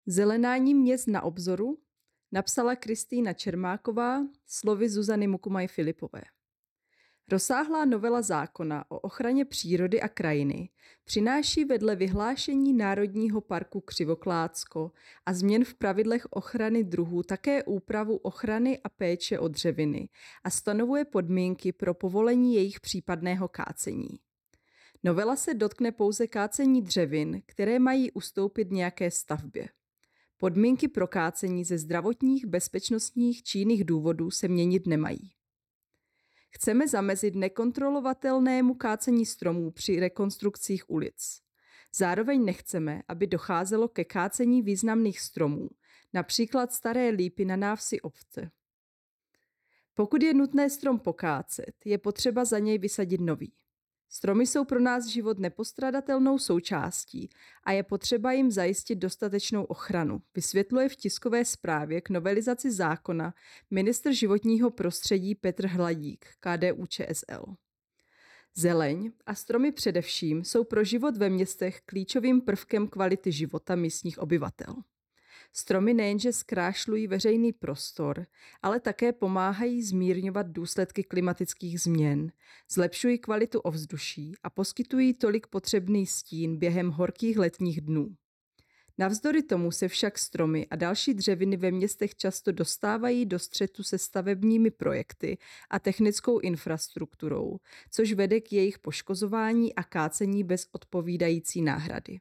Zelenání měst na obzoru napsala Kristýna Čermáková slovy Zuzany Mukumaj-Filipové. Rozsáhlá novela zákona o ochraně přírody a krajiny přináší vedle vyhlášení Národního parku Křivoklátsko a změn v pravidlech ochrany druhů také úpravu ochrany a péče o dřeviny a stanovuje podmínky pro povolení jejich případného kácení. Novela se dotkne pouze kácení dřevin, které mají ustoupit nějaké stavbě. Podmínky pro kácení ze zdravotních, bezpečnostních či jiných důvodů se měnit nemají. Chceme zamezit nekontrolovatelnému kácení stromů při rekonstrukcích ulic. Zároveň nechceme, aby docházelo ke kácení významných stromů, například staré lípy na návsi obce. Pokud je nutné strom pokácet, je potřeba za něj vysadit nový. Stromy jsou pro nás život nepostradatelnou součástí a je potřeba jim zajistit dostatečnou ochranu, vysvětluje v tiskové zprávě k novelizaci zákona ministr životního prostředí Petr Hladík, KDU-ČSL. Zeleň a stromy především jsou pro život ve městech klíčovým prvkem kvality života místních obyvatel. Stromy nejenže zkrášlují veřejný prostor, ale také pomáhají zmírňovat důsledky klimatických změn, zlepšují kvalitu ovzduší a poskytují tolik potřebný stín během horkých letních dnů. Navzdory tomu se však stromy a další dřeviny ve městech často dostávají do střetu se stavebními projekty a technickou infrastrukturou, což vede k jejich poškozování a kácení bez odpovídající náhrady.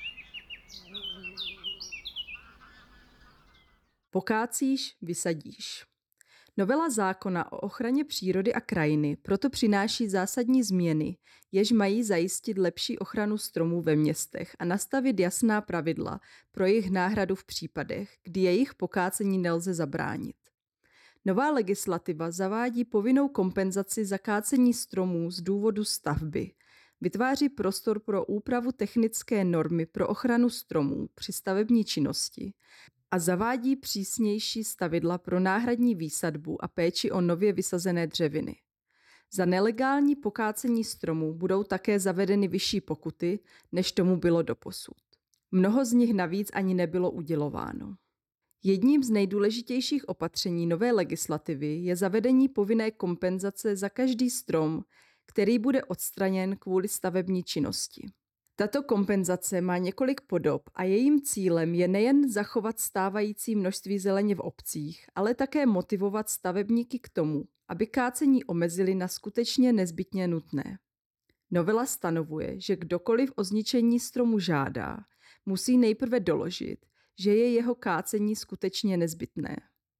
Pokácíš, vysadíš. Novela zákona o ochraně přírody a krajiny proto přináší zásadní změny, jež mají zajistit lepší ochranu stromů ve městech a nastavit jasná pravidla pro jejich náhradu v případech, kdy jejich pokácení nelze zabránit. Nová legislativa zavádí povinnou kompenzaci za kácení stromů z důvodu stavby, vytváří prostor pro úpravu technické normy pro ochranu stromů při stavební činnosti a zavádí přísnější stavidla pro náhradní výsadbu a péči o nově vysazené dřeviny. Za nelegální pokácení stromů budou také zavedeny vyšší pokuty, než tomu bylo doposud. Mnoho z nich navíc ani nebylo udělováno. Jedním z nejdůležitějších opatření nové legislativy je zavedení povinné kompenzace za každý strom, který bude odstraněn kvůli stavební činnosti. Tato kompenzace má několik podob a jejím cílem je nejen zachovat stávající množství zeleně v obcích, ale také motivovat stavebníky k tomu, aby kácení omezili na skutečně nezbytně nutné. Novela stanovuje, že kdokoliv o zničení stromu žádá, musí nejprve doložit, že je jeho kácení skutečně nezbytné.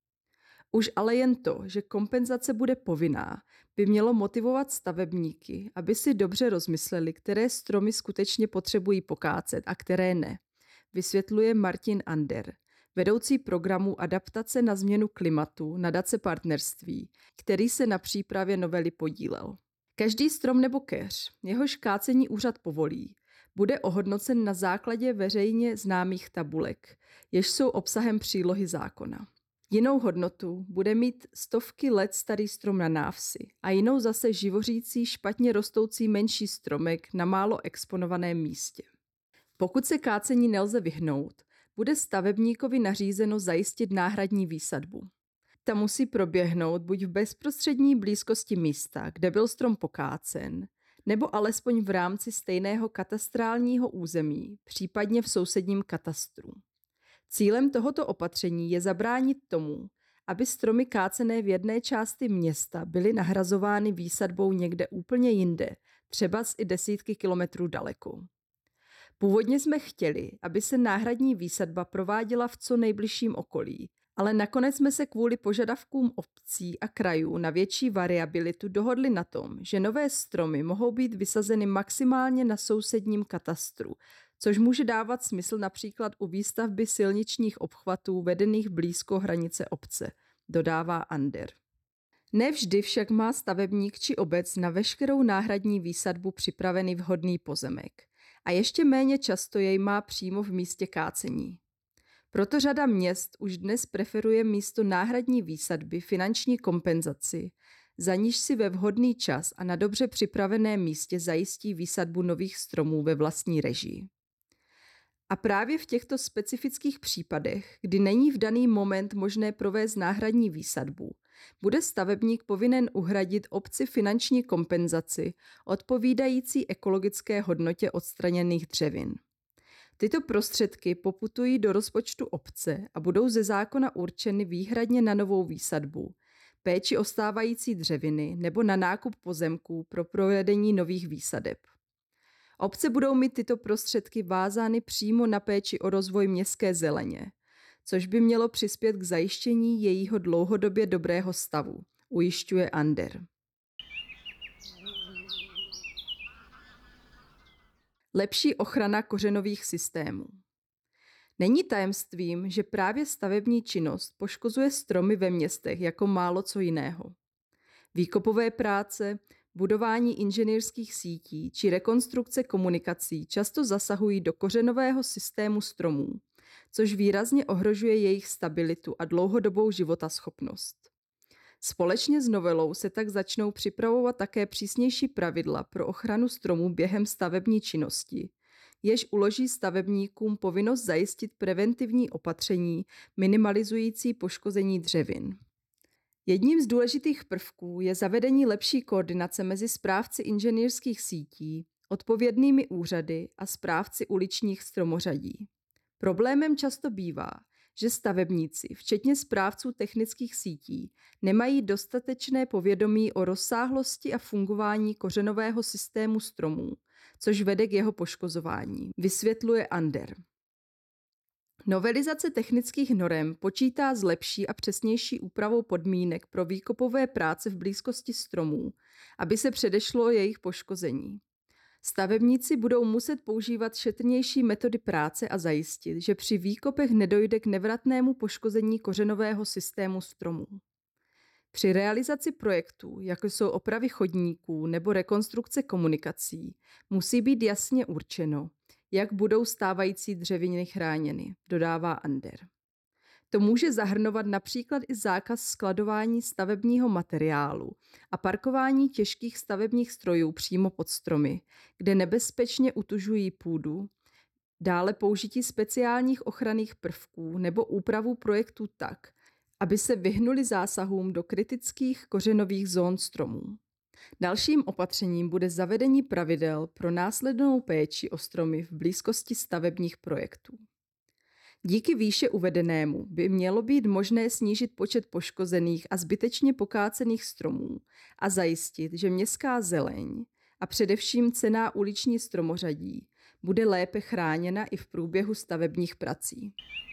Už ale jen to, že kompenzace bude povinná, by mělo motivovat stavebníky, aby si dobře rozmysleli, které stromy skutečně potřebují pokácet a které ne, vysvětluje Martin Ander, vedoucí programu Adaptace na změnu klimatu nadace Partnerství, který se na přípravě novely podílel. Každý strom nebo keř, jehož kácení úřad povolí, bude ohodnocen na základě veřejně známých tabulek, jež jsou obsahem přílohy zákona. Jinou hodnotu bude mít stovky let starý strom na návsi a jinou zase živořící špatně rostoucí menší stromek na málo exponovaném místě. Pokud se kácení nelze vyhnout, bude stavebníkovi nařízeno zajistit náhradní výsadbu. Ta musí proběhnout buď v bezprostřední blízkosti místa, kde byl strom pokácen, nebo alespoň v rámci stejného katastrálního území, případně v sousedním katastru. Cílem tohoto opatření je zabránit tomu, aby stromy kácené v jedné části města byly nahrazovány výsadbou někde úplně jinde, třeba i desítky kilometrů daleko. Původně jsme chtěli, aby se náhradní výsadba prováděla v co nejbližším okolí, ale nakonec jsme se kvůli požadavkům obcí a krajů na větší variabilitu dohodli na tom, že nové stromy mohou být vysazeny maximálně na sousedním katastru, což může dávat smysl například u výstavby silničních obchvatů vedených blízko hranice obce, dodává Ander. Nevždy však má stavebník či obec na veškerou náhradní výsadbu připravený vhodný pozemek a ještě méně často jej má přímo v místě kácení. Proto řada měst už dnes preferuje místo náhradní výsadby finanční kompenzaci, za níž si ve vhodný čas a na dobře připraveném místě zajistí výsadbu nových stromů ve vlastní režii. A právě v těchto specifických případech, kdy není v daný moment možné provést náhradní výsadbu, bude stavebník povinen uhradit obci finanční kompenzaci odpovídající ekologické hodnotě odstraněných dřevin. Tyto prostředky poputují do rozpočtu obce a budou ze zákona určeny výhradně na novou výsadbu, péči o stávající dřeviny nebo na nákup pozemků pro provedení nových výsadeb. Obce budou mít tyto prostředky vázány přímo na péči o rozvoj městské zeleně, což by mělo přispět k zajištění jejího dlouhodobě dobrého stavu, ujišťuje Ander. Lepší ochrana kořenových systémů. Není tajemstvím, že právě stavební činnost poškozuje stromy ve městech jako málo co jiného. Výkopové práce, budování inženýrských sítí či rekonstrukce komunikací často zasahují do kořenového systému stromů, což výrazně ohrožuje jejich stabilitu a dlouhodobou životaschopnost. Společně s novelou se tak začnou připravovat také přísnější pravidla pro ochranu stromů během stavební činnosti, jež uloží stavebníkům povinnost zajistit preventivní opatření minimalizující poškození dřevin. Jedním z důležitých prvků je zavedení lepší koordinace mezi správci inženýrských sítí, odpovědnými úřady a správci uličních stromořadí. Problémem často bývá, že stavebníci, včetně správců technických sítí, nemají dostatečné povědomí o rozsáhlosti a fungování kořenového systému stromů, což vede k jeho poškozování, vysvětluje Ander. Novelizace technických norem počítá s lepší a přesnější úpravou podmínek pro výkopové práce v blízkosti stromů, aby se předešlo jejich poškození. Stavebníci budou muset používat šetrnější metody práce a zajistit, že při výkopech nedojde k nevratnému poškození kořenového systému stromů. Při realizaci projektů, jako jsou opravy chodníků nebo rekonstrukce komunikací, musí být jasně určeno, jak budou stávající dřeviny chráněny, dodává Ander. To může zahrnovat například i zákaz skladování stavebního materiálu a parkování těžkých stavebních strojů přímo pod stromy, kde nebezpečně utužují půdu, dále použití speciálních ochranných prvků nebo úpravu projektů tak, aby se vyhnuli zásahům do kritických kořenových zón stromů. Dalším opatřením bude zavedení pravidel pro následnou péči o stromy v blízkosti stavebních projektů. Díky výše uvedenému by mělo být možné snížit počet poškozených a zbytečně pokácených stromů a zajistit, že městská zeleň a především cenná uliční stromořadí bude lépe chráněna i v průběhu stavebních prací.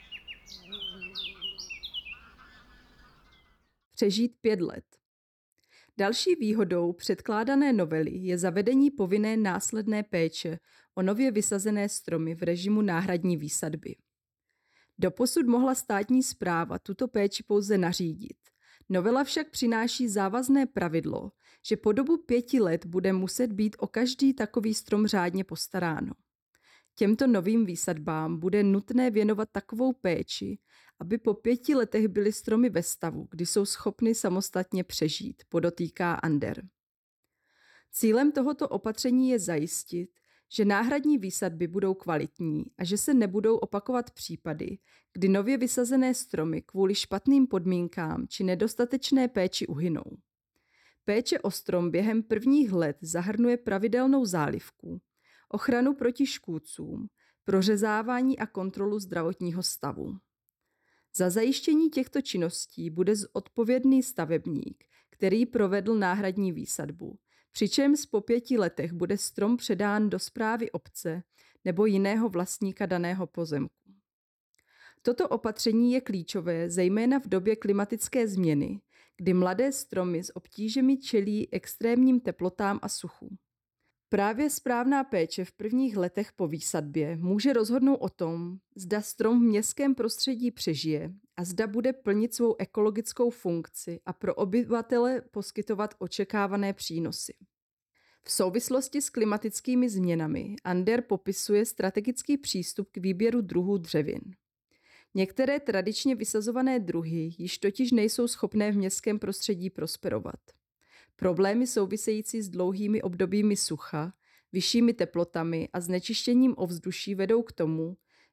Přežít 5 let. Další výhodou předkládané novely je zavedení povinné následné péče o nově vysazené stromy v režimu náhradní výsadby. Doposud mohla státní správa tuto péči pouze nařídit. Novela však přináší závazné pravidlo, že po dobu 5 let bude muset být o každý takový strom řádně postaráno. Těmto novým výsadbám bude nutné věnovat takovou péči, aby po 5 letech byly stromy ve stavu, kdy jsou schopny samostatně přežít, podotýká Ander. Cílem tohoto opatření je zajistit, že náhradní výsadby budou kvalitní a že se nebudou opakovat případy, kdy nově vysazené stromy kvůli špatným podmínkám či nedostatečné péči uhynou. Péče o strom během prvních let zahrnuje pravidelnou zálivku, ochranu proti škůdcům, prořezávání a kontrolu zdravotního stavu. Za zajištění těchto činností bude odpovědný stavebník, který provedl náhradní výsadbu, přičemž po 5 letech bude strom předán do správy obce nebo jiného vlastníka daného pozemku. Toto opatření je klíčové zejména v době klimatické změny, kdy mladé stromy s obtížemi čelí extrémním teplotám a suchu. Právě správná péče v prvních letech po výsadbě může rozhodnout o tom, zda strom v městském prostředí přežije a zda bude plnit svou ekologickou funkci a pro obyvatele poskytovat očekávané přínosy. V souvislosti s klimatickými změnami Ander popisuje strategický přístup k výběru druhů dřevin. Některé tradičně vysazované druhy již totiž nejsou schopné v městském prostředí prosperovat. Problémy související s dlouhými obdobími sucha, vyššími teplotami a znečištěním ovzduší vedou k tomu,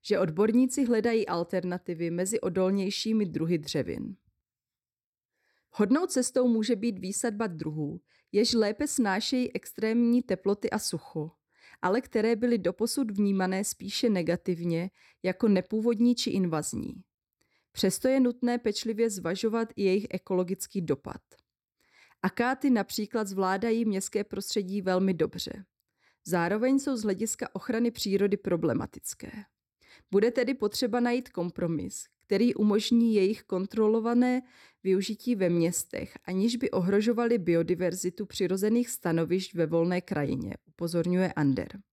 že odborníci hledají alternativy mezi odolnějšími druhy dřevin. Vhodnou cestou může být výsadba druhů, jež lépe snášejí extrémní teploty a sucho, ale které byly doposud vnímané spíše negativně jako nepůvodní či invazní. Přesto je nutné pečlivě zvažovat i jejich ekologický dopad. Akáty například zvládají městské prostředí velmi dobře. Zároveň jsou z hlediska ochrany přírody problematické. Bude tedy potřeba najít kompromis, který umožní jejich kontrolované využití ve městech, aniž by ohrožovaly biodiverzitu přirozených stanovišť ve volné krajině, upozorňuje Ander.